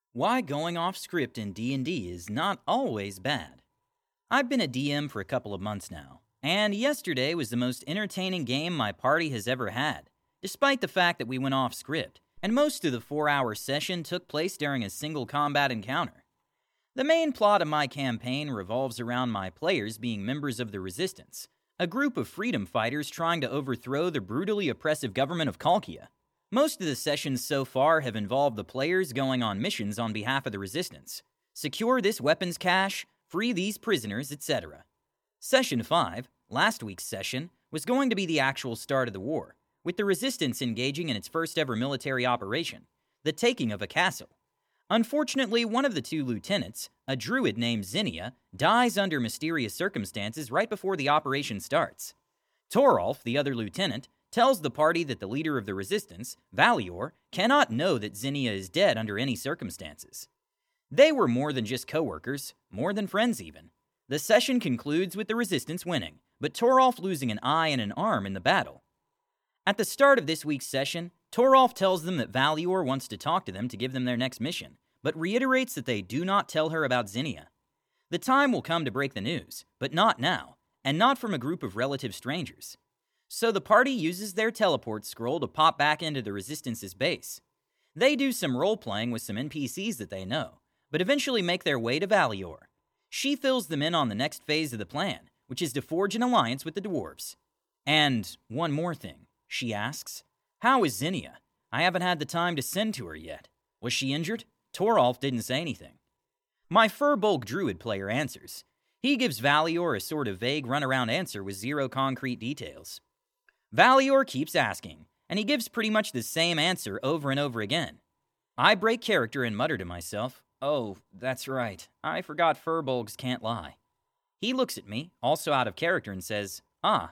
Why going off script in D&D is not always bad. I've been a DM for a couple of months now, and yesterday was the most entertaining game my party has ever had, despite the fact that we went off script, and most of the 4-hour session took place during a single combat encounter. The main plot of my campaign revolves around my players being members of the Resistance, a group of freedom fighters trying to overthrow the brutally oppressive government of Kalkia. Most of the sessions so far have involved the players going on missions on behalf of the Resistance. Secure this weapons cache, free these prisoners, etc. Session 5, last week's session, was going to be the actual start of the war, with the Resistance engaging in its first ever military operation, the taking of a castle. Unfortunately, one of the two lieutenants, a druid named Zinnia, dies under mysterious circumstances right before the operation starts. Torolf, the other lieutenant, tells the party that the leader of the Resistance, Valior, cannot know that Zinnia is dead under any circumstances. They were more than just co-workers, more than friends even. The session concludes with the Resistance winning, but Torolf losing an eye and an arm in the battle. At the start of this week's session, Torolf tells them that Valior wants to talk to them to give them their next mission, but reiterates that they do not tell her about Zinnia. The time will come to break the news, but not now, and not from a group of relative strangers. So the party uses their teleport scroll to pop back into the Resistance's base. They do some role-playing with some NPCs that they know, but eventually make their way to Valior. She fills them in on the next phase of the plan, which is to forge an alliance with the dwarves. And one more thing, she asks. How is Zinnia? I haven't had the time to send to her yet. Was she injured? Torolf didn't say anything. My Furbolg druid player answers. He gives Valior a sort of vague runaround answer with zero concrete details. Valior keeps asking, and he gives pretty much the same answer over and over again. I break character and mutter to myself, "Oh, that's right. I forgot Furbolgs can't lie." He looks at me, also out of character, and says,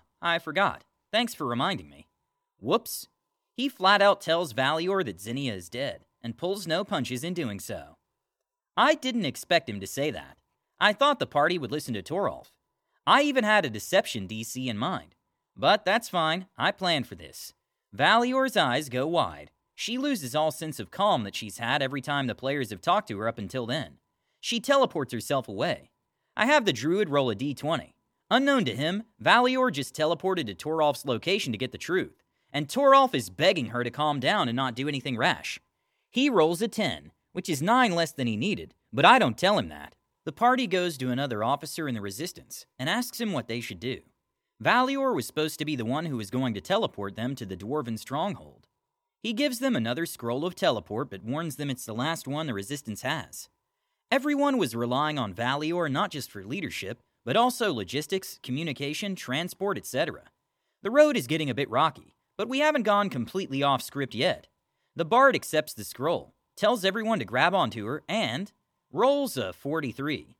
I forgot. Thanks for reminding me." Whoops. He flat out tells Valior that Zinnia is dead, and pulls no punches in doing so. I didn't expect him to say that. I thought the party would listen to Torolf. I even had a deception DC in mind. But that's fine, I planned for this. Valior's eyes go wide. She loses all sense of calm that she's had every time the players have talked to her up until then. She teleports herself away. I have the druid roll a d20. Unknown to him, Valior just teleported to Torolf's location to get the truth, and Torolf is begging her to calm down and not do anything rash. He rolls a 10, which is 9 less than he needed, but I don't tell him that. The party goes to another officer in the Resistance and asks him what they should do. Valior was supposed to be the one who was going to teleport them to the Dwarven stronghold. He gives them another scroll of teleport, but warns them it's the last one the Resistance has. Everyone was relying on Valior not just for leadership, but also logistics, communication, transport, etc. The road is getting a bit rocky, but we haven't gone completely off script yet. The bard accepts the scroll, tells everyone to grab onto her, and rolls a 43.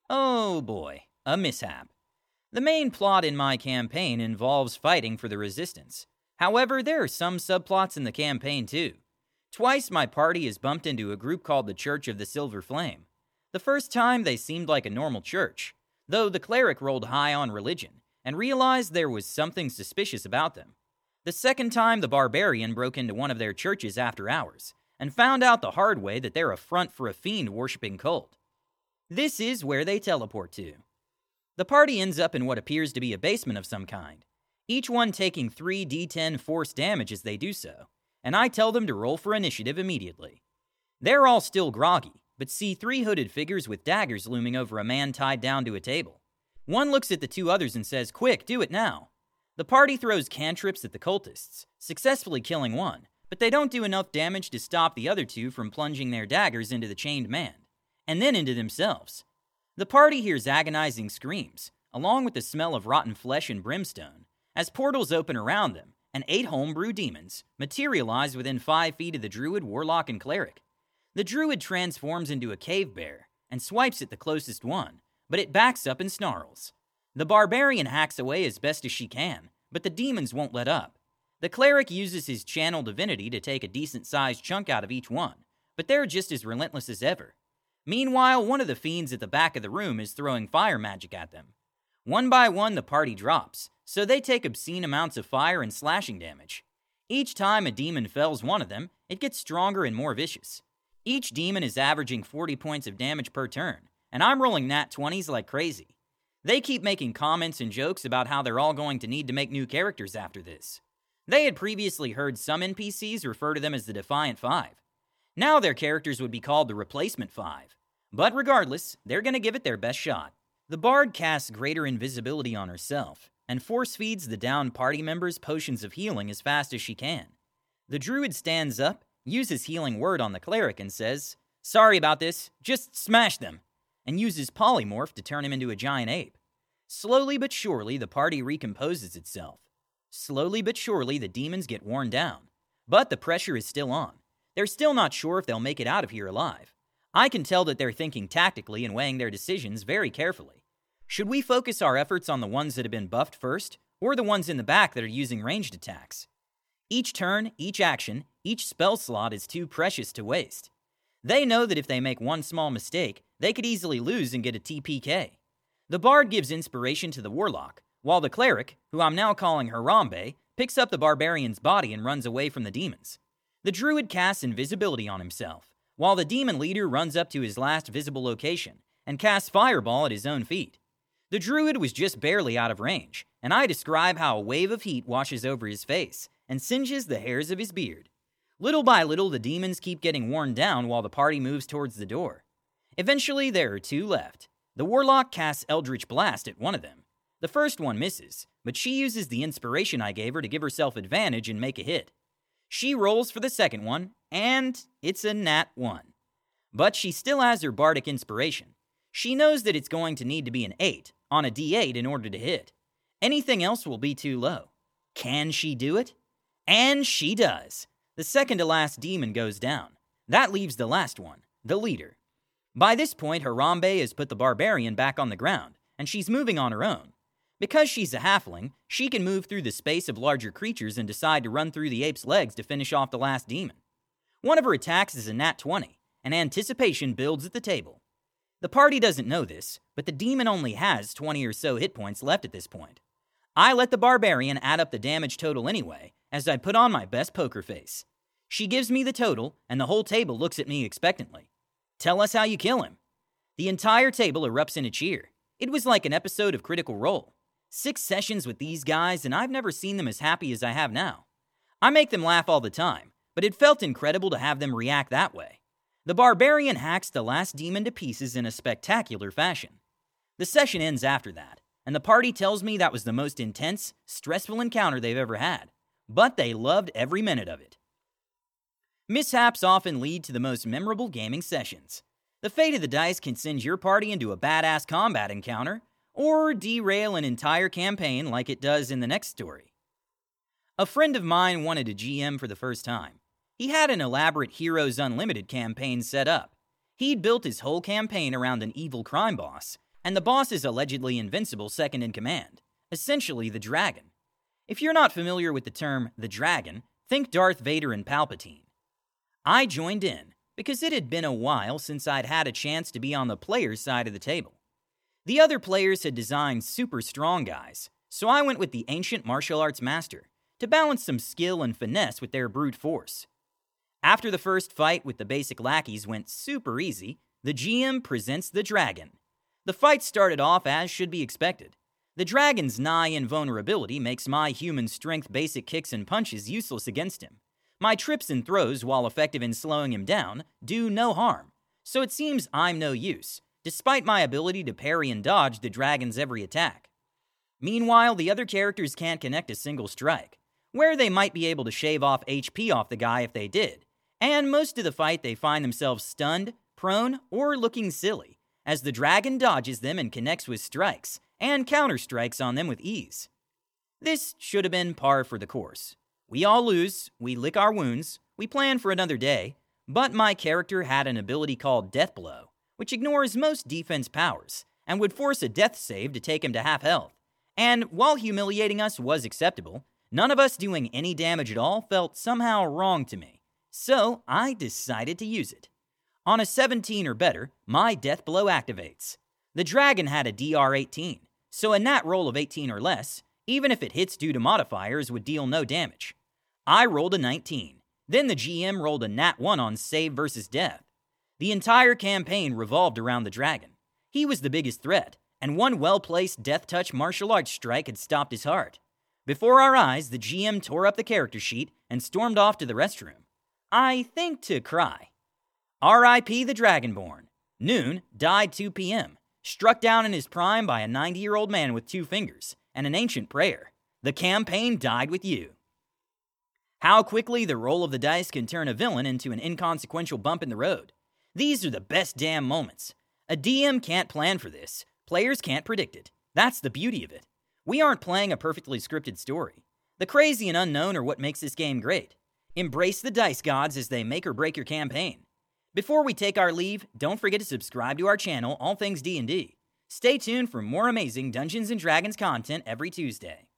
Oh boy, a mishap. The main plot in my campaign involves fighting for the Resistance. However, there are some subplots in the campaign too. Twice my party has bumped into a group called the Church of the Silver Flame. The first time they seemed like a normal church, though the cleric rolled high on religion and realized there was something suspicious about them. The second time the barbarian broke into one of their churches after hours and found out the hard way that they're a front for a fiend-worshipping cult. This is where they teleport to. The party ends up in what appears to be a basement of some kind, each one taking 3d10 force damage as they do so, and I tell them to roll for initiative immediately. They're all still groggy, but see 3 hooded figures with daggers looming over a man tied down to a table. One looks at the 2 others and says, "Quick, do it now." The party throws cantrips at the cultists, successfully killing one, but they don't do enough damage to stop the other 2 from plunging their daggers into the chained man, and then into themselves. The party hears agonizing screams, along with the smell of rotten flesh and brimstone, as portals open around them, and 8 homebrew demons materialize within 5 feet of the druid, warlock, and cleric. The druid transforms into a cave bear and swipes at the closest one, but it backs up and snarls. The barbarian hacks away as best as she can, but the demons won't let up. The cleric uses his channel divinity to take a decent-sized chunk out of each one, but they're just as relentless as ever. Meanwhile, one of the fiends at the back of the room is throwing fire magic at them. One by one, the party drops, so they take obscene amounts of fire and slashing damage. Each time a demon fells one of them, it gets stronger and more vicious. Each demon is averaging 40 points of damage per turn, and I'm rolling nat 20s like crazy. They keep making comments and jokes about how they're all going to need to make new characters after this. They had previously heard some NPCs refer to them as the Defiant Five. Now their characters would be called the Replacement Five. But regardless, they're going to give it their best shot. The Bard casts greater invisibility on herself, and force feeds the downed party members potions of healing as fast as she can. The Druid stands up, uses Healing Word on the Cleric and says, "Sorry about this, just smash them," and uses Polymorph to turn him into a giant ape. Slowly but surely, the party recomposes itself. Slowly but surely, the demons get worn down. But the pressure is still on. They're still not sure if they'll make it out of here alive. I can tell that they're thinking tactically and weighing their decisions very carefully. Should we focus our efforts on the ones that have been buffed first, or the ones in the back that are using ranged attacks? Each turn, each action, each spell slot is too precious to waste. They know that if they make one small mistake, they could easily lose and get a TPK. The Bard gives inspiration to the Warlock, while the Cleric, who I'm now calling Harambe, picks up the Barbarian's body and runs away from the demons. The Druid casts invisibility on himself, while the Demon Leader runs up to his last visible location and casts Fireball at his own feet. The Druid was just barely out of range, and I describe how a wave of heat washes over his face and singes the hairs of his beard. Little by little, the demons keep getting worn down while the party moves towards the door. Eventually, there are two left. The Warlock casts Eldritch Blast at one of them. The first one misses, but she uses the inspiration I gave her to give herself advantage and make a hit. She rolls for the second one, and it's a nat 1. But she still has her bardic inspiration. She knows that it's going to need to be an 8 on a d8 in order to hit. Anything else will be too low. Can she do it? And she does. The second to last demon goes down. That leaves the last one, the leader. By this point, Harambe has put the Barbarian back on the ground, and she's moving on her own. Because she's a halfling, she can move through the space of larger creatures and decide to run through the ape's legs to finish off the last demon. One of her attacks is a nat 20, and anticipation builds at the table. The party doesn't know this, but the demon only has 20 or so hit points left at this point. I let the Barbarian add up the damage total anyway, as I put on my best poker face. She gives me the total, and the whole table looks at me expectantly. "Tell us how you kill him." The entire table erupts in a cheer. It was like an episode of Critical Role. 6 sessions with these guys, and I've never seen them as happy as I have now. I make them laugh all the time, but it felt incredible to have them react that way. The Barbarian hacks the last demon to pieces in a spectacular fashion. The session ends after that, and the party tells me that was the most intense, stressful encounter they've ever had, but they loved every minute of it. Mishaps often lead to the most memorable gaming sessions. The fate of the dice can send your party into a badass combat encounter, or derail an entire campaign like it does in the next story. A friend of mine wanted a GM for the first time. He had an elaborate Heroes Unlimited campaign set up. He'd built his whole campaign around an evil crime boss, and the boss is allegedly invincible second in command, essentially the Dragon. If you're not familiar with the term the Dragon, think Darth Vader and Palpatine. I joined in because it had been a while since I'd had a chance to be on the player's side of the table. The other players had designed super strong guys, so I went with the ancient martial arts master to balance some skill and finesse with their brute force. After the first fight with the basic lackeys went super easy, the GM presents the Dragon. The fight started off as should be expected. The Dragon's nigh invulnerability makes my human strength basic kicks and punches useless against him. My trips and throws, while effective in slowing him down, do no harm, so it seems I'm no use, despite my ability to parry and dodge the Dragon's every attack. Meanwhile, the other characters can't connect a single strike, where they might be able to shave off HP off the guy if they did, and most of the fight they find themselves stunned, prone, or looking silly, as the Dragon dodges them and connects with strikes, and counter-strikes on them with ease. This should have been par for the course. We all lose, we lick our wounds, we plan for another day, but my character had an ability called Death Blow, which ignores most defense powers, and would force a death save to take him to half health. And while humiliating us was acceptable, none of us doing any damage at all felt somehow wrong to me. So I decided to use it. On a 17 or better, my Death Blow activates. The Dragon had a DR 18, so a nat roll of 18 or less, even if it hits due to modifiers, would deal no damage. I rolled a 19. Then the GM rolled a nat 1 on save versus death, The entire campaign revolved around the dragon. He was the biggest threat, and one well-placed death touch martial arts strike had stopped his heart. Before our eyes, the GM tore up the character sheet and stormed off to the restroom. I think to cry. R.I.P. the Dragonborn. Noon died 2 p.m., struck down in his prime by a 90-year-old man with 2 fingers and an ancient prayer. The campaign died with you. How quickly the roll of the dice can turn a villain into an inconsequential bump in the road. These are the best damn moments. A DM can't plan for this. Players can't predict it. That's the beauty of it. We aren't playing a perfectly scripted story. The crazy and unknown are what makes this game great. Embrace the dice gods as they make or break your campaign. Before we take our leave, don't forget to subscribe to our channel, All Things D&D. Stay tuned for more amazing Dungeons & Dragons content every Tuesday.